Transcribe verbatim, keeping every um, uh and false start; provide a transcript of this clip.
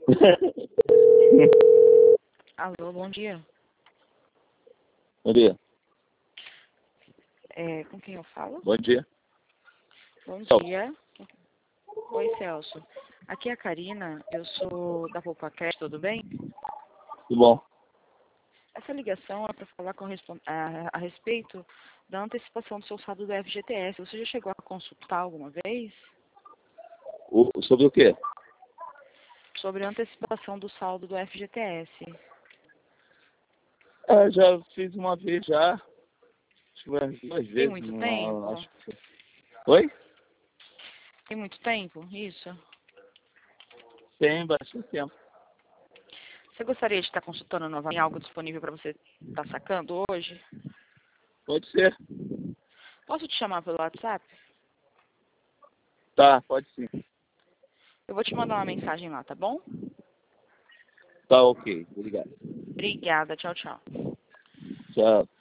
Alô, bom dia. Bom dia. É, com quem eu falo? Bom dia. Bom Celso. dia. Oi, Celso. Aqui é a Karina, eu sou da PoupaCast, tudo bem? Tudo bom? Essa ligação é para falar com respon- a, a respeito da antecipação do seu saldo do F G T S. Você já chegou a consultar alguma vez O, sobre o quê? sobre a antecipação do saldo do F G T S? É, já fiz uma vez já. Acho que umas duas Tem vezes. muito Não, tempo? acho que... Oi? Tem muito tempo? Isso. Tem bastante tempo. Você gostaria de estar consultando novamente algo disponível para você estar sacando hoje? Pode ser. Posso te chamar pelo WhatsApp? Tá, pode sim. Eu vou te mandar uma mensagem lá, tá bom? Tá ok. Obrigado. Obrigada, tchau, tchau. Tchau.